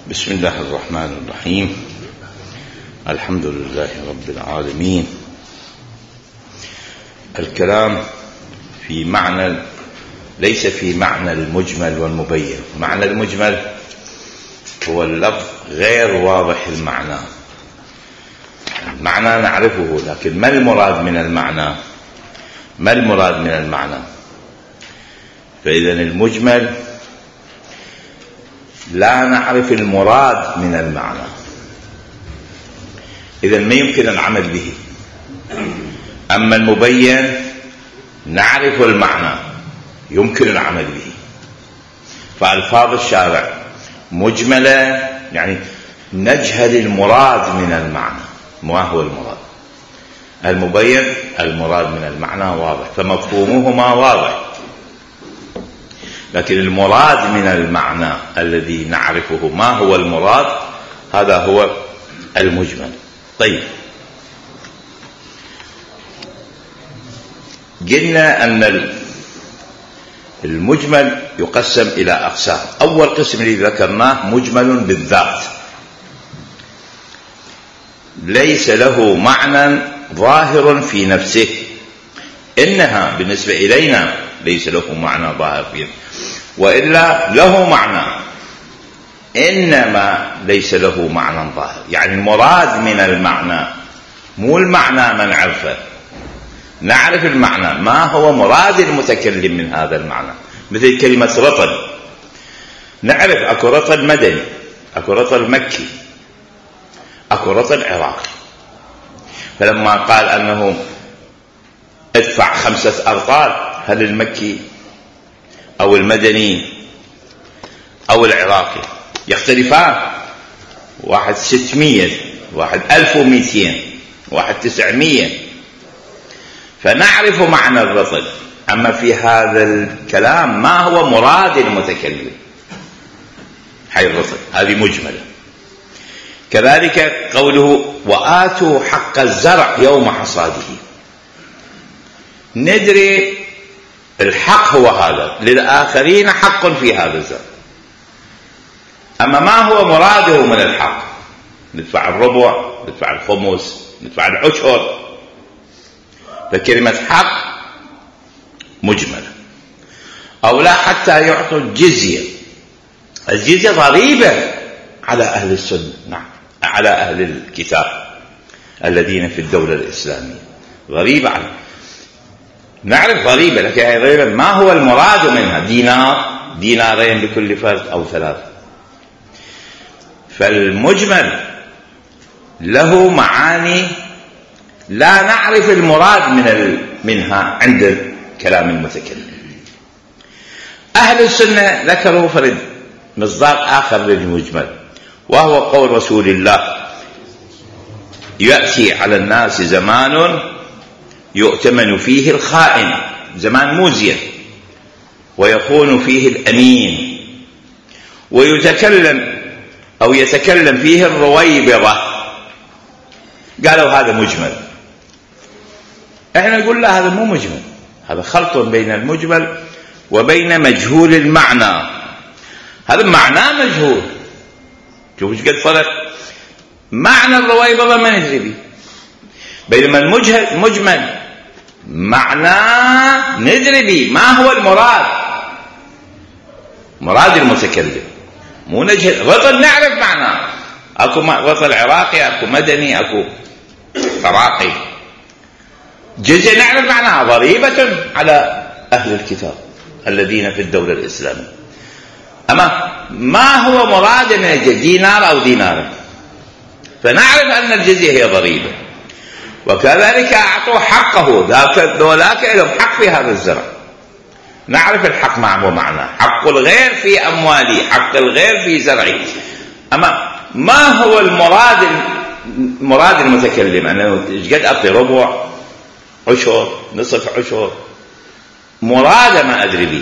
بسم الله الرحمن الرحيم. الحمد لله رب العالمين. الكلام في معنى ليس في معنى المجمل والمبين. معنى المجمل هو اللفظ غير واضح المعنى، المعنى نعرفه، لكن ما المراد من المعنى؟ ما المراد من المعنى؟ فإذا المجمل لا نعرف المراد من المعنى، إذا ما يمكن العمل به. أما المبين نعرف المعنى، يمكن العمل به. فألفاظ الشارع مجملة، يعني نجهل المراد من المعنى. ما هو المراد؟ المبين المراد من المعنى واضح، فمفهومهما واضح، لكن المراد من المعنى الذي نعرفه ما هو المراد، هذا هو المجمل. طيب، قلنا أن المجمل يقسم إلى أقسام. أول قسم اللي ذكرناه مجمل بالذات، ليس له معنى ظاهر في نفسه. إنها بالنسبة إلينا ليس له معنى ظاهر فيه، وإلا له معنى، إنما ليس له معنى ظاهر. يعني المراد من المعنى مو المعنى ما نعرفه، نعرف المعنى، ما هو مراد المتكلم من هذا المعنى. مثل كلمة رطل، نعرف أكو رطل مدني، أكو رطل مكي، أكو رطل عراقي. فلما قال أنه ادفع 5 أرطال، هل المكي أو المدني أو العراقي يختلفان؟ واحد 600، واحد 1200، واحد 900. فنعرف معنى الرطل، أما في هذا الكلام ما هو مراد المتكلم. حي الرطل هذه مجملة. كذلك قوله وآتوا حق الزرع يوم حصاده، ندري الحق هو هذا، للآخرين حق في هذا الزرع، أما ما هو مراده من الحق؟ ندفع الربع، ندفع الخمس، ندفع العشر. فكلمة حق مجملة. أو لا، حتى يعطوا الجزية. الجزية ضريبة على أهل السنة، نعم، على أهل الكتاب الذين في الدولة الإسلامية، ضريبة على، نعرف ضريبة، لكن ضريبة ما هو المراد منها؟ دينار، دينارين لكل فرد أو 3. فالمجمل له معاني لا نعرف المراد منها عند كلام المتكلم. أهل السنة ذكروا فرد مصداق آخر للمجمل، وهو قول رسول الله يأتي على الناس زمان يؤتمن فيه الخائن، زمان موزين، ويخون فيه الأمين، ويتكلم أو يتكلم فيه الرويبضة. قالوا هذا مجمل. احنا نقول لا، هذا مو مجمل، هذا خلط بين المجمل وبين مجهول المعنى. هذا معناه مجهول، شوف ايش قد فرق. معنى الرويبضة ما ندري به، بينما المجمل معناه ندري به. ما هو المراد؟ مراد المتكلم، مو نجهل. رطل نعرف معناه، اكو رطل عراقي، اكو مدني، اكو عراقي. جزية نعرف معناها، ضريبة على أهل الكتاب الذين في الدولة الإسلامية. أما ما هو مراد من دينار أو دينار، فنعرف أن الجزية هي ضريبة. وكذلك أعطوا حقه، ذاك لهم حق في هذا الزرع. نعرف الحق ما هو معناه، حق الغير في أموالي، حق الغير في زرعي. أما ما هو مراد المتكلم؟ أنه قد أعطي ربع، عشر، نصف عشر، مراد ما أدري به.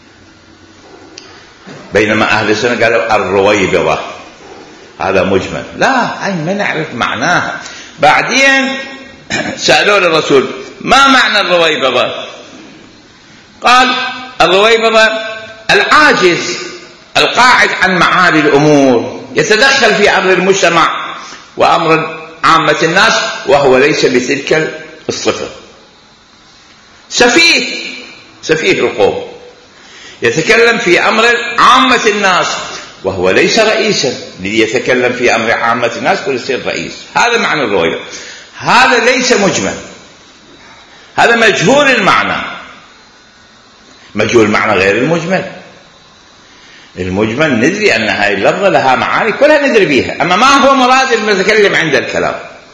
بينما أهل السنة قالوا الرويبضة هذا مجمل، لا، أي ما نعرف معناها. بعدين سألوا الرسول ما معنى الرويبضة؟ قال الرويبضة العاجز القاعد عن معالي الأمور، يتدخل في أمر المجتمع وأمر عامة الناس وهو ليس بتلك الصفة. سفيه القوم يتكلم في أمر عامة الناس وهو ليس رئيسا ليتكلم في أمر عامة الناس ويصير رئيس. هذا معنى الرؤية. هذا ليس مجمل، هذا مجهول المعنى. مجهول المعنى غير المجمل. المجمل ندري أن هذه اللفظة لها معاني كلها ندري بها، أما ما هو مراد المتكلم عند الكلام.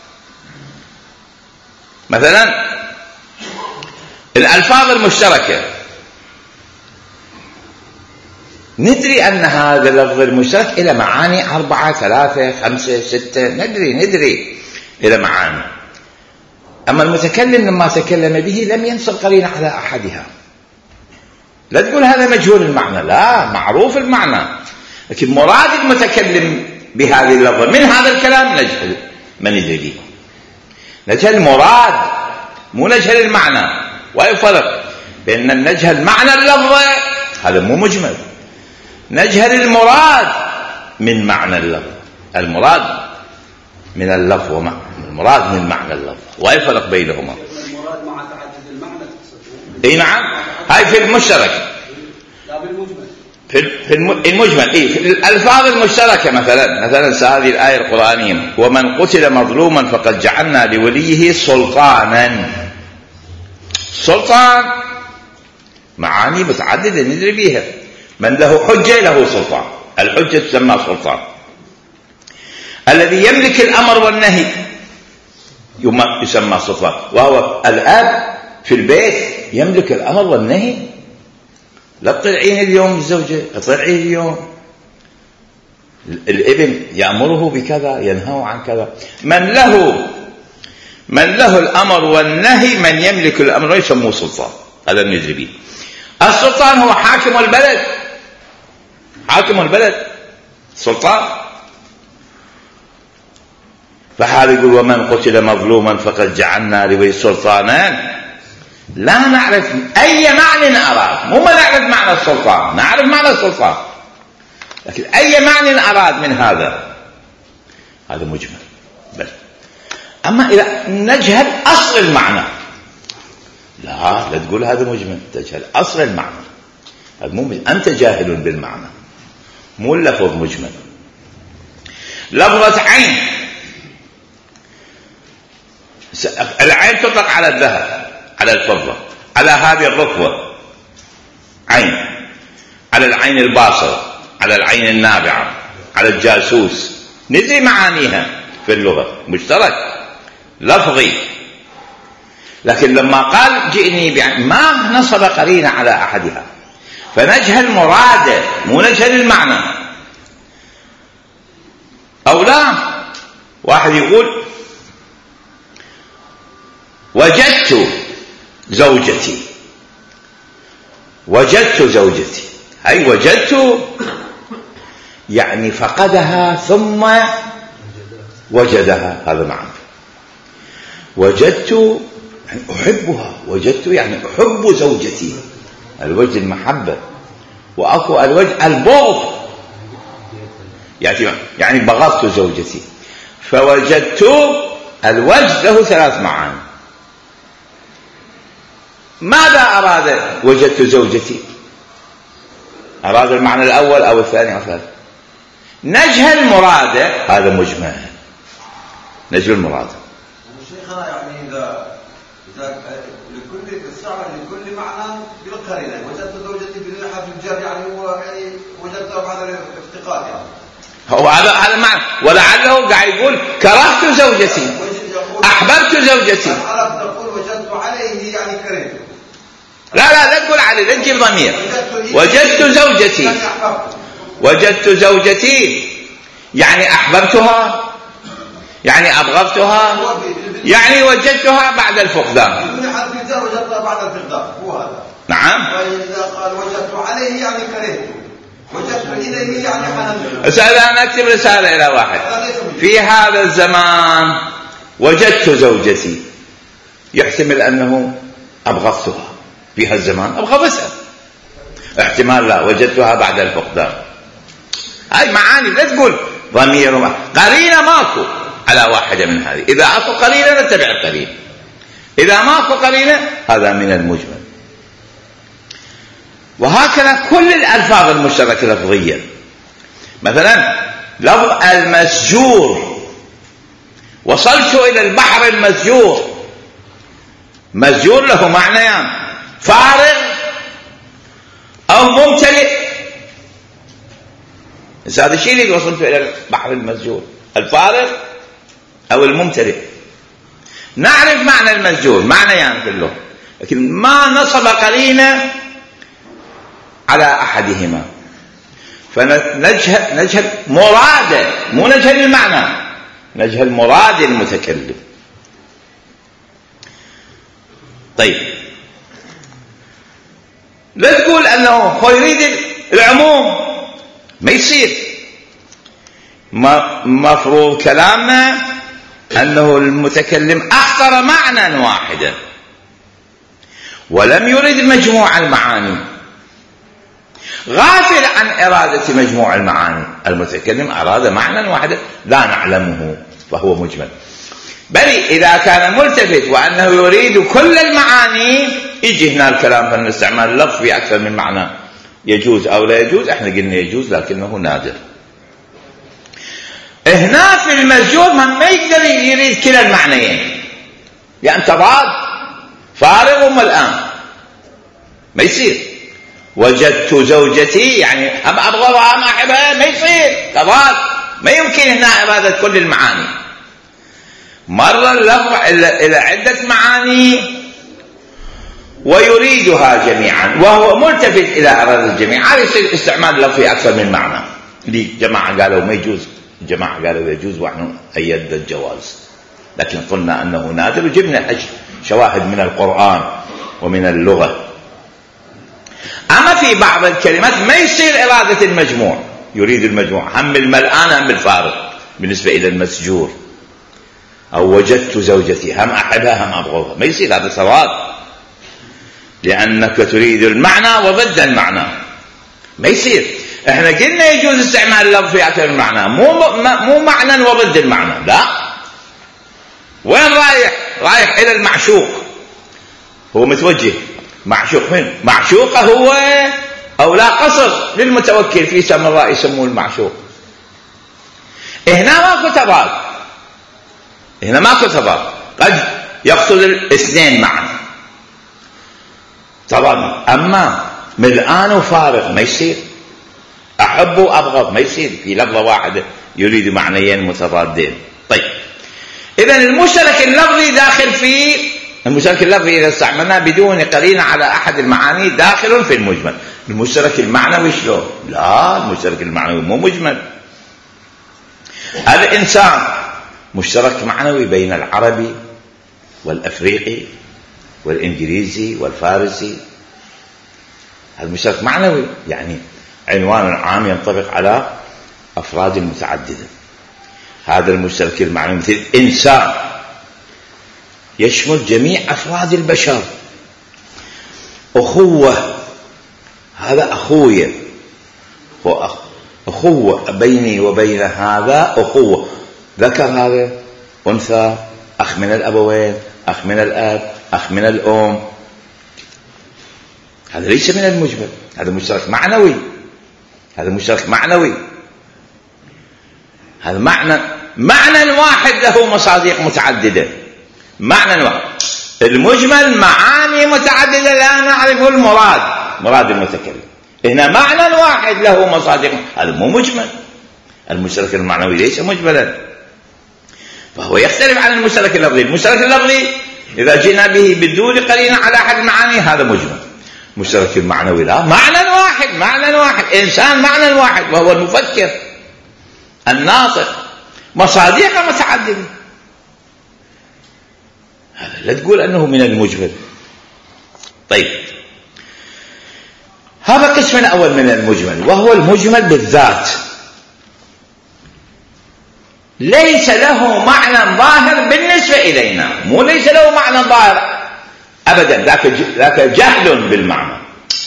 مثلا الألفاظ المشتركة ندري أن هذا اللفظ المشترك إلى معاني 4 3 5 6 ندري إلى معاني. أما المتكلم لما تكلم به لم ينصب قرينة على أحدها. لا تقول هذا مجهول المعنى، لا، معروف المعنى، لكن مراد المتكلم بهذه اللفظة من هذا الكلام نجهل ما ندري به. نجهل المراد مو نجهل المعنى. ويفرق بين أن نجهل معنى اللفظة هذا مو مجمل، نجهل المراد من معنى اللفظ. المراد من اللفظ والمراد من معنى اللفظ، ويفرق بينهما. المراد مع تعدد المعنى. اي نعم، هاي في المشترك. لا بالمجمل. في المجمل في الألفاظ المشتركة. مثلا هذه الآية القرآنية: ومن قتل مظلوما فقد جعلنا لوليه سلطانا. سلطان معاني متعددة ندري بها. من له حجة له سلطان، الحجة تسمى سلطان. الذي يملك الأمر والنهي يسمى سلطان، وهو الأب في البيت يملك الأمر والنهي. لا تطيعين اليوم الزوجة، اطيعيه اليوم. الابن يأمره بكذا ينهاه عن كذا. من له الأمر والنهي، من يملك الأمر يسموه سلطان. هذا ندري به. السلطان هو حاكم البلد، حاكم البلد سلطان. فهذا يقول: ومن قتل مظلوما فقد جعلنا لوليه سلطانا. لا نعرف أي معنى أراد، مو ما نعرف معنى السلطان، نعرف معنى السلطان، لكن أي معنى أراد من هذا مجمل بل. أما إذا نجهل أصل المعنى، لا تقول هذا مجمل، تجهل أصل المعنى. هذا مو أنت جاهل بالمعنى، مو اللفظ مجمل. لفظة عين، العين تطلق على الذهب، على الفضة، على هذه الركبة عين، على العين الباصرة، على العين النابعة، على الجاسوس. ندري معانيها في اللغة، مشترك لفظي. لكن لما قال جئني ما نصب قرينة على أحدها، فنجهل مراده مو نجهل المعنى. أو لا، واحد يقول: وجدت زوجتي، وجدت زوجتي، أي وجدت يعني فقدها ثم وجدها، هذا معنى. وجدت يعني أحبها، وجدت يعني أحب زوجتي، الوجد المحبة. وأكو الوجد البغض، يعني بغضت زوجتي. فوجدت الوجد له 3 معاني. ماذا أراد وجدت زوجتي؟ أراد المعنى الأول أو الثاني أو الثالث؟ نجهل مراده، هذا مجمل، نجهل مراده. شيخنا يعني إذا لكل استعمل لكل معنى بالقرينة. وجدت زوجتي بالنحو في الجر، يعني هو يعني وجدتها بعد الافتقاد، يعني هو هذا معنى. ولعله قاعد يقول كرهت زوجتي، أحببت زوجتي. العرب تقول وجدت عليه يعني كرهته. لا تقول عليه، لا تجيب ضمير. وجدت زوجتي، وجدت زوجتي يعني أحببتها، يعني أبغضتها، يعني وجدتها بعد الفقدان. بدون حرف الجر وجدتها بعد الفقدان، هو هذا. نعم. وإذا قال وجدت عليه يعني كرهته، وجدت إليه يعني حننته. أنا أكتب رسالة إلى واحد: في هذا الزمان وجدت زوجتي، يحتمل أنه أبغضتها في هذا الزمان، أبغضتها. احتمال لا، وجدتها بعد الفقدان. هاي معاني. لا تقول ضمير قرينة ماكو على واحدة من هذه. إذا أكو قرينة نتبع القرينة، إذا ماكو قرينة هذا من المجمل. وهكذا كل الألفاظ المشتركة لفظيا. مثلا لفظ المسجور، وصلت إلى البحر المسجور، مسجور له معنيان، فارغ أو ممتلئ. هذا الشيء اللي وصلت إلى البحر المسجور، الفارغ أو الممتلئ. نعرف معنى المسجور، معنيان في اللغة، لكن ما نصب قرينة على أحدهما، فنجهل مراده، مو نجهل المعنى، نجهل مراد المتكلم. طيب لا تقول أنه هو يريد العموم، ما يصير. مفروض كلامنا أنه المتكلم أخطر معنى واحدا ولم يرد مجموع المعاني، غافل عن إرادة مجموع المعاني. المتكلم أراد معنى واحدا لا نعلمه فهو مجمل. بل إذا كان ملتفت وأنه يريد كل المعاني يجي هنا الكلام في الاستعمال اللفظ في أكثر من معنى، يجوز أو لا يجوز. احنا قلنا يجوز لكنه نادر. هنا في المسجور ما يقدر يريد كلا المعنيين، يعني تضاد، فارغ وملآن، ما يصير. وجدت زوجتي يعني أم أبغضها أم أحبها، ما يصير، تضاد، ما يمكن هنا إرادة كل المعاني. مر اللفظ إلى عدة معاني ويريدها جميعا وهو ملتفت إلى إرادة الجميع، هذا يصير استعمال اللفظ في أكثر من معنى. لي جماعة قالوا ما يجوز، جماعة قالوا يجوز، ونحن أيدنا الجواز، لكن قلنا أنه نادر وجبنا شواهد من القرآن ومن اللغة. أما في بعض الكلمات ما يصير إرادة المجموع، يريد المجموع، هم الملآن هم الفارغ. بالنسبة إلى المسجور أو وجدت زوجتي هم أحبها هم أبغضها، ما يصير، هذا سواد، لأنك تريد المعنى وضد المعنى، ما يصير. احنا قلنا يجوز استعمال اللفظ في أكثر من معنى، مو معنى وضد المعنى، لا. وين رايح إلى المعشوق، هو متوجه معشوق، من معشوقه هو أو لا قصر للمتوكل في سمراء يسموه المعشوق. هنا ماكو تضاد، هنا ماكو تضاد، قد يقصد الاثنين معا طبعا. أما ملآن وفارغ ما يصير، أحب وأبغض ما يصير، في لفظة واحدة يريد معنيين متضادين. طيب إذن المشترك اللفظي داخل في المشترك اللفظي إذا استعملناه بدون قرينة على أحد المعاني داخل في المجمل. المشترك المعنوي شلون؟ لا، المشترك المعنوي مو مجمل. الإنسان مشترك معنوي بين العربي والأفريقي والإنجليزي والفارسي، هذا مشترك معنوي، يعني عنوان عام ينطبق على أفراد متعددة. هذا المشترك المعنوي مثل إنسان يشمل جميع أفراد البشر. أخوة، هذا أخويا، أخوة بيني وبين هذا، أخوة ذكر هذا أنثى، أخ من الأبوين، أخ من الأب، أخ من الأم، هذا ليس من المجمل، هذا مشترك معنوي، هذا مشترك معنوي، هذا معنى واحد له مصادق متعددة، معنى واحد. المجمل معاني متعددة لا نعرف مراد المتكلم. هنا معنى واحد له مصادق، هذا مو مجمل. المشترك المعنوي ليس مجملا، فهو يختلف عن المشترك اللفظي. المشترك اللفظي إذا جئنا به بدون قرينة على أحد المعاني هذا مجمل. المشترك المعنوي لا، معنى واحد، إنسان معنى واحد وهو المفكر الناطق، مصادق متعددة، هذا لا تقول أنه من المجمل. طيب هذا قسم الأول من المجمل، وهو المجمل بالذات، ليس له معنى ظاهر بالنسبة إلينا، مو ليس له معنى ظاهر أبدا، ذاك جهل بالمعنى،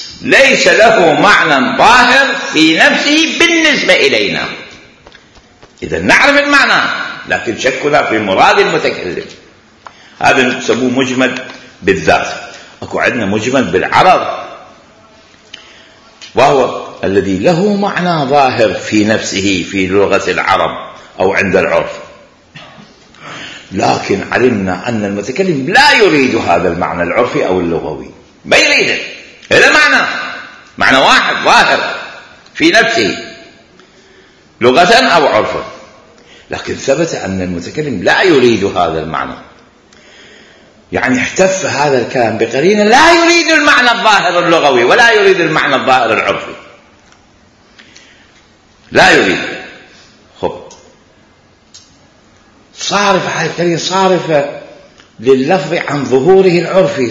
ليس له معنى ظاهر في نفسه بالنسبة إلينا. إذا نعرف المعنى لكن شكنا في مراد المتكلم. هذا نسموه مجمل بالذات. أكو عندنا مجمل بالعرض، وهو الذي له معنى ظاهر في نفسه في لغة العرب أو عند العرف، لكن علمنا أن المتكلم لا يريد هذا المعنى العرفي أو اللغوي، ما يريده، هذا معنى واحد ظاهر في نفسه لغة أو عرفا، لكن ثبت أن المتكلم لا يريد هذا المعنى. يعني احتف هذا الكلام بقرينة لا يريد المعنى الظاهر اللغوي ولا يريد المعنى الظاهر العرفي، لا يريد. خب صارف هذه القرينة صارفة لللفظ عن ظهوره العرفي،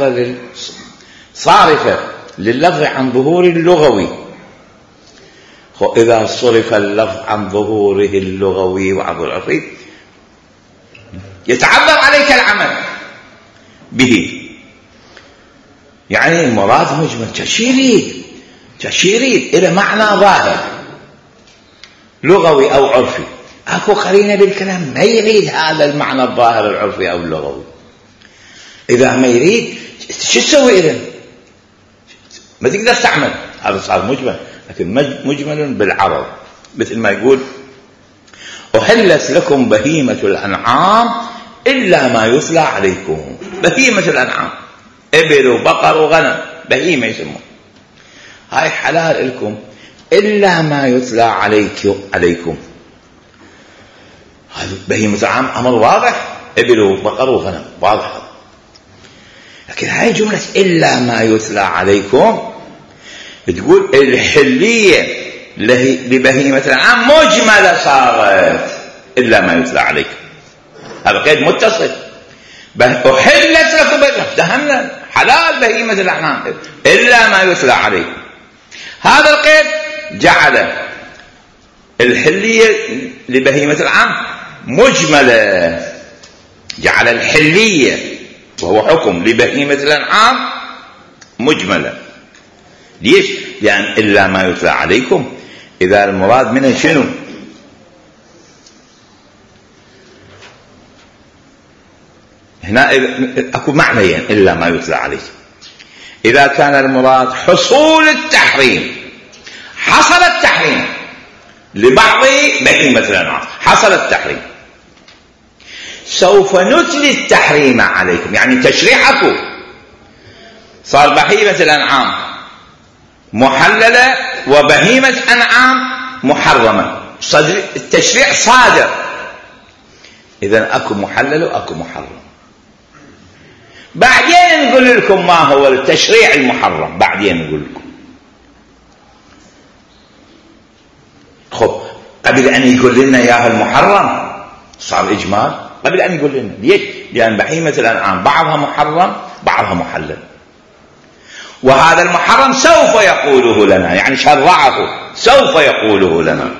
صارفة لللفظ عن ظهوره اللغوي. إذا صرف اللفظ عن ظهوره اللغوي وعن ظهوره العرفي يتعذر عليك العمل به. يعني المراد مجمل تشيرين إلى معنى ظاهر لغوي أو عرفي. أكو قرينة بالكلام ما يريد هذا المعنى الظاهر العرفي أو اللغوي. إذا ما يريد شو تسوي إذن؟ ما تقدر تعمل. هذا صار مجمل، لكن مجمل بالعرض، مثل ما يقول أحلت لكم بهيمة الأنعام إلا ما يتلى عليكم. بهيمة الأنعام إبل وبقر وغنم، بهيمة يسمون، هاي حلال لكم إلا ما يتلى عليكم. هذا بهيمة الأنعام أمر واضح، إبل وبقر وغنم واضح، لكن هاي جملة إلا ما يتلى عليكم تقول الحلية لبهيمة الأنعام مجملة صارت إلا ما يتلى عليكم. هذا قيد متصل. أحلت لكم افتهمنا حلال بهيمة الأنعام إلا ما يتلى عليكم. هذا القيد جعل الحلية لبهيمة الأنعام مجملة، جعل الحلية وهو حكم لبهيمة الأنعام مجملة. ليش؟ لأن إلا ما يتلى عليكم إذا المراد منه شنو؟ هنا أكو معنيين إلا ما يتلى عليكم. إذا كان المراد حصول التحريم، حصل التحريم لبعض بهيمة الأنعام، حصل التحريم، سوف نتلي التحريم عليكم، يعني تشريعكم صار بهيمة الأنعام محللة وبهيمة أنعام محرمة، التشريع صادر، إذن أكو محلل وأكو محرم. بعدين نقول لكم ما هو التشريع المحرم، بعدين نقول لكم. خب قبل أن يقول لنا يا المحرم صار إجمال، قبل أن يقول لنا. ليش؟ لأن بهيمة الأنعام بعضها محرم بعضها محلل، وهذا المحرم سوف يقوله لنا، يعني شرعه سوف يقوله لنا.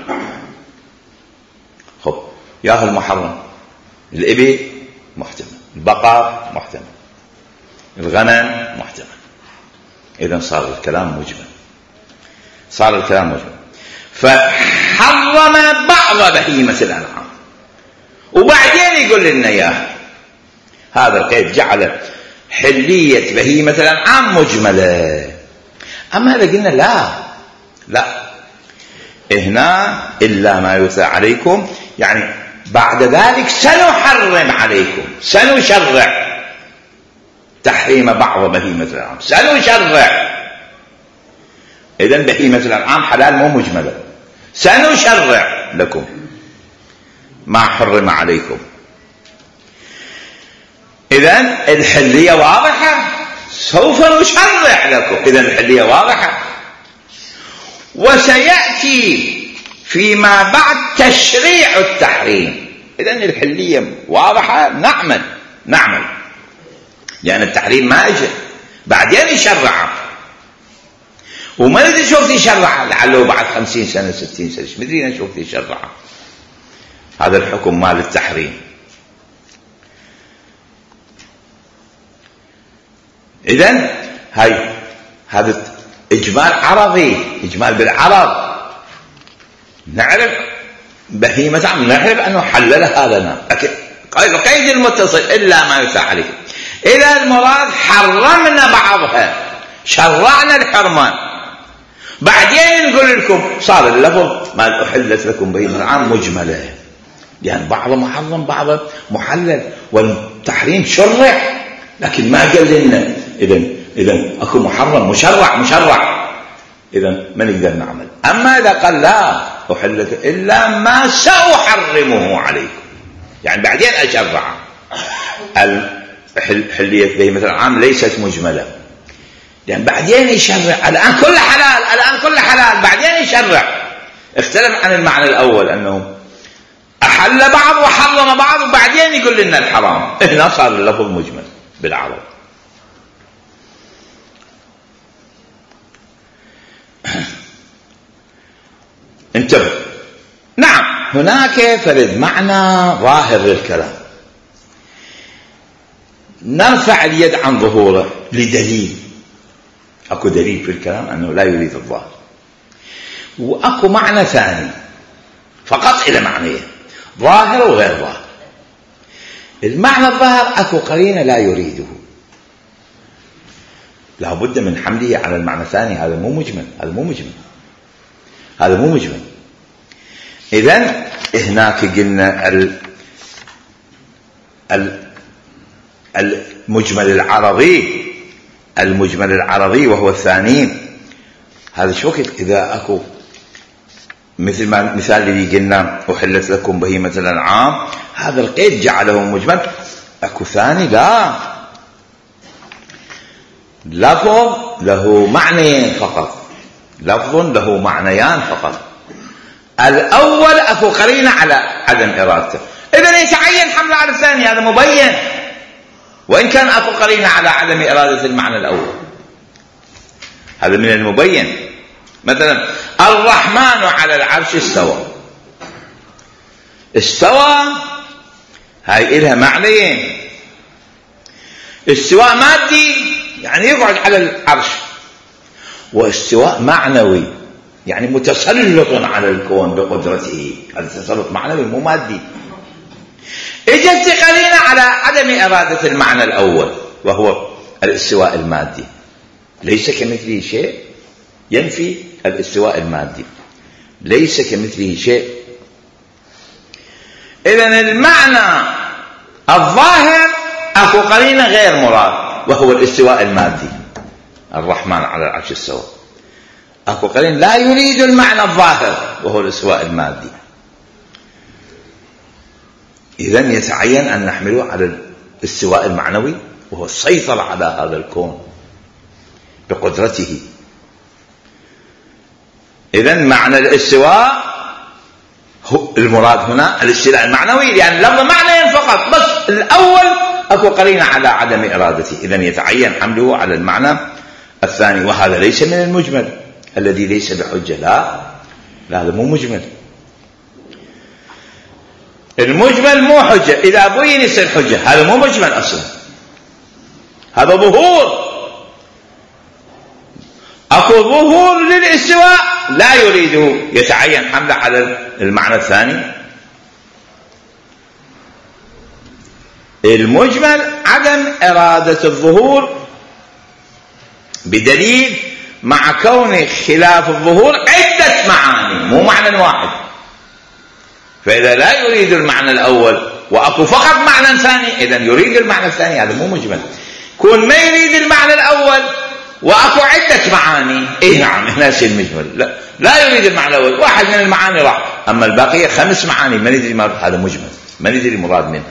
خب يا المحرم الإبل محتمل، البقر محتمل، الغنم محتمل، إذن صار الكلام مجمل، صار الكلام مجمل. فحرم بعض بهيمة الأنعام وبعدين يقول لنا إياه. هذا القيد جعل حلية بهيمة الأنعام مجملة. أما هذا قلنا لا هنا إلا ما يتلى عليكم، يعني بعد ذلك سنحرم عليكم، سنشرع تحريم بعض بهيمة الأنعام، سنشرع. إذن بهيمة الأنعام حلال مو مجملة، سنشرع لكم ما حرم عليكم. إذن الحلية واضحة، سوف نشرع لكم، إذن الحلية واضحة. وسيأتي فيما بعد تشريع التحريم، إذن الحلية واضحة، نعمل لأن التحريم ما أجل، بعدين يشرع، وما ندري شو وقت يشرع، لعله بعد 50 سنة 60 سنة، ما ندري شو وقت يشرع. هذا الحكم مال التحريم. إذن هذا إجمال عرضي، إجمال بالعرض، نعرف بهيمة عم نعرف أنه حللها لنا، لكن قيد المتصل إلا ما يفتح عليه. إذا المراد حرمنا بعضها، شرعنا الحرمان، بعدين نقول لكم صار اللفظ ما أحلت لكم بهيمة الأنعام مجملة، يعني بعض محرم بعض محلل، والتحريم شرع لكن ما قال لنا إذن أكو محرم مشرع إذن ما نقدر نعمل. أما إذا قال لا أحلت إلا ما سأحرمه عليكم، يعني بعدين أشرع. حلية بهيمة الأنعام ليست مجملة، يعني بعدين يشرع. الآن كل حلال بعدين يشرع. اختلف عن المعنى الأول أنه أحل بعض وحرم بعض وبعدين يقول لنا الحرام. هنا صار اللفظ مجمل بالعرب. انتبه، نعم هناك فرد معنى ظاهر للكلام، نرفع اليد عن ظهوره لدليل، اكو دليل في الكلام انه لا يريد الظاهر، واكو معنى ثاني فقط الى معنيه ظاهر وغير ظاهر. المعنى الظاهر اكو قرينه لا يريده، لا بد من حمله على المعنى الثاني. هذا مو مجمل. إذن هناك قلنا المجمل العرضي وهو الثاني. هذا شو وقت إذا أكو مثل ما مثال اللي قلنا أحلت لكم بهيمة الأنعام، هذا القيد جعله مجمل. أكو ثاني لا، لفظ له معنيين فقط، لفظ له معنيان فقط. الأول أكو قرينة على عدم إرادته، إذن يتعين حمله على الثاني، هذا مبين، وإن كان أكو قرينة على عدم إرادة المعنى الأول، هذا من المبين. مثلا الرحمن على العرش استوى، هاي إلها معنيين. استواء مادي يعني يقعد على العرش، واستواء معنوي يعني متسلط على الكون بقدرته، هذا تسلط معنوي مو مادي. اجت قرينة على عدم إرادة المعنى الأول وهو الاستواء المادي، ليس كمثله شيء، ينفي الاستواء المادي، ليس كمثله شيء. إذن المعنى الظاهر أكو قرينة غير مراد وهو الاستواء المادي، الرحمن على العرش استوى. أكو قرين لا يريد المعنى الظاهر وهو الاستواء المادي، إذن يتعين أن نحمله على الاستواء المعنوي وهو السيطرة على هذا الكون بقدرته. إذن معنى الاستواء هو المراد هنا الاستواء المعنوي، لأن لفظ معنى فقط، بس الأول أكو قرينة على عدم إرادته، إذن يتعين حمله على المعنى الثاني. وهذا ليس من المجمل الذي ليس بحجة، لا هذا مو مجمل. المجمل مو حجة، إذا بين يصير حجة، هذا مو مجمل أصلا، هذا ظهور. أكو ظهور للاستواء لا يريده، يتعين حمله على المعنى الثاني. المجمل عدم إرادة الظهور بدليل مع كون خلاف الظهور عدة معاني مو معنى واحد. فإذا لا يريد المعنى الأول وأكو فقط معنى ثاني، إذن يريد المعنى الثاني، هذا مو مجمل. كون ما يريد المعنى الأول وأكو عدة معاني، نعم هنا يصير مجمل. لا يريد المعنى الأول، واحد من المعاني راح، أما الباقية 5 معاني ما ندري، هذا مجمل ما ندري المراد منه.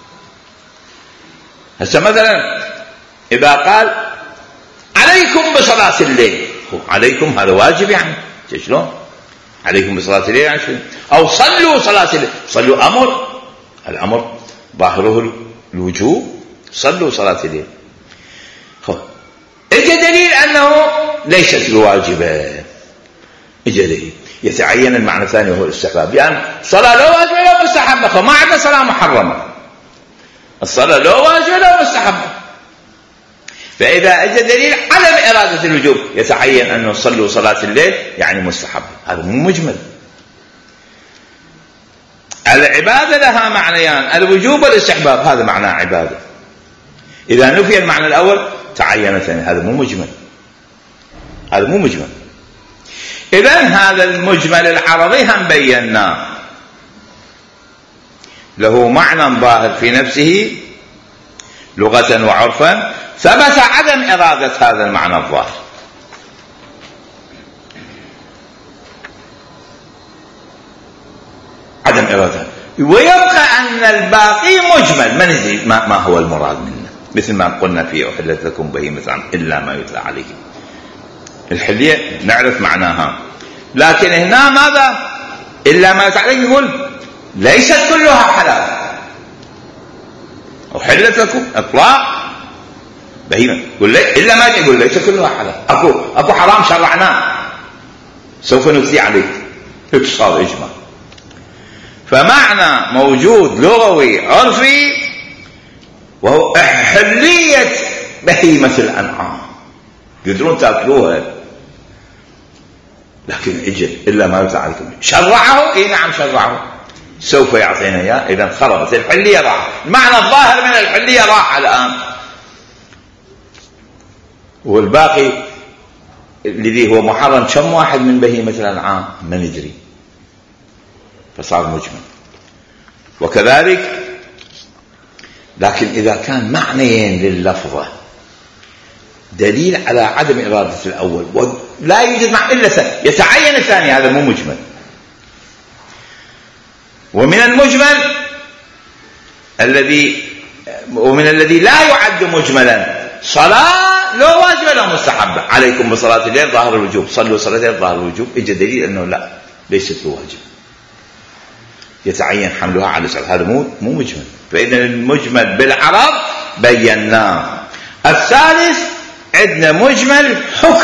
هسه مثلا إذا قال عليكم بصلاة الليل، عليكم هذا واجب، يعني شلون عليكم بصلاة الليل يعني شلون؟ أو صلوا صلاة الليل، صلوا أمر، الأمر ظاهره الوجوب، صلوا صلاة الليل. إجا دليل أنه ليست بواجبة، إجا دليل يتعين المعنى الثاني وهو الاستحباب، لأن الصلاة لا واجبة لا مستحبة، فما عندنا صلاة محرمة، الصلاة لا واجبة لا مستحبة. فإذا أجى دليل عدم إرادة الوجوب يتعين أن صلوا صلاة الليل يعني مستحب، هذا مو مجمل. العبادة لها معنيان، الوجوب والاستحباب، هذا معنى عبادة. إذا نفي المعنى الأول تعين الثاني، هذا مو مجمل، هذا مو مجمل. إذا هذا المجمل العربي هم بيناه له معنى ظاهر في نفسه لغة وعرفا، ثبت عدم إرادة هذا المعنى الظاهر. عدم إرادة، ويبقى أن الباقي مجمل ما ندري ما هو المراد منه، مثل ما قلنا في أحلت لكم بهيمة إلا ما يتلى عليكم. الحلية نعرف معناها، لكن هنا ماذا؟ إلا ما يتلى عليكم، يقول ليست كلها حلال. أحلت لكم إطلاق بهيمة، يقول إلا ما يقول ليس كلها حلال، أكو حرام شرعناه سوف نتلي عليك، اتصال إجماع. فمعنى موجود لغوي عرفي وهو حلية بهيمة الأنعام، يقدرون تأكلوها، لكن اجل إلا ما يتلى عليكم. شرعه؟ إيه نعم شرعه، سوف يعطينا إياه. إذا خربت الحلية، راح المعنى الظاهر من الحلية راح الآن، والباقي الذي هو محرم كم واحد من بهيمة الأنعام ما ندري، فصار مجمل. وكذلك لكن إذا كان معنيين لللفظة دليل على عدم إرادة الأول ولا يوجد معنى إلا يتعين الثاني، هذا مو مجمل. ومن الذي لا يعد مجملا صلاة لو واجبة لو مستحبة، عليكم بصلاة الليل ظاهر الوجوب، صلوا صلاة الليل ظاهر الوجوب، اجى دليل أنه لا ليست بواجب يتعين حملها على سبب، هذا مو مجمل. فإذا المجمل بالعرب بيناه. الثالث عندنا مجمل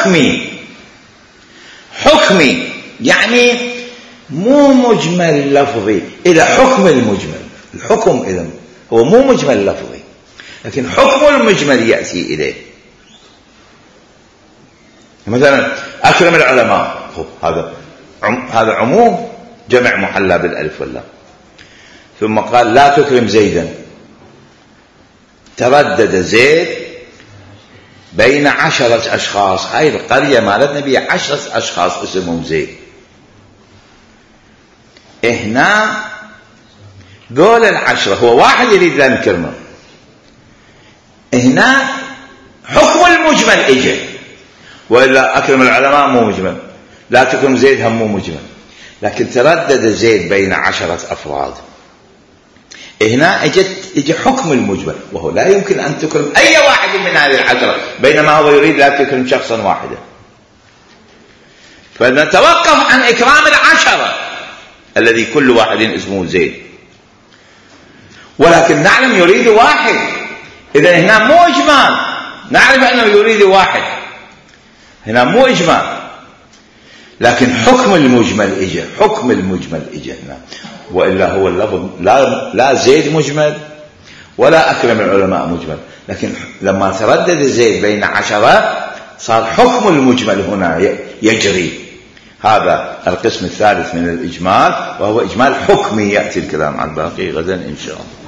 حكمي، يعني مو مجمل لفظي، إلى حكم المجمل. الحكم إذا هو مو مجمل لفظي، لكن حكم المجمل يأتي إليه. مثلا أكرم العلماء، هذا عموم جمع محلى بالألف واللام. ثم قال لا تكرم زيدا، تردد زيد بين 10 أشخاص، هاي القرية مالتنا بها 10 أشخاص اسمهم زيد. هنا دول 10 هو واحد يريد أن يكرمه، هنا حكم المجمل اجى، وإلا أكرم العلماء مو مجمل، لا تكرم زيد هم مو مجمل، لكن تردد زيد بين 10 أفراد. هنا اجى حكم المجمل، وهو لا يمكن أن تكرم أي واحد من هذه 10، بينما هو يريد لا تكرم شخصا واحدا. فنتوقف عن إكرام 10 الذي كل واحد اسمه زيد، ولكن نعلم يريد واحد. إذا هنا مو إجمال، نعرف أنه يريد واحد، هنا مو إجمال، لكن حكم المجمل إجا هنا. وإلا هو اللفظ لا زيد مجمل ولا أكرم العلماء مجمل، لكن لما تردد زيد بين 10 صار حكم المجمل هنا يجري. هذا القسم الثالث من الإجمال، وهو إجمال حكمي، يأتي الكلام عن باقي غدا إن شاء الله.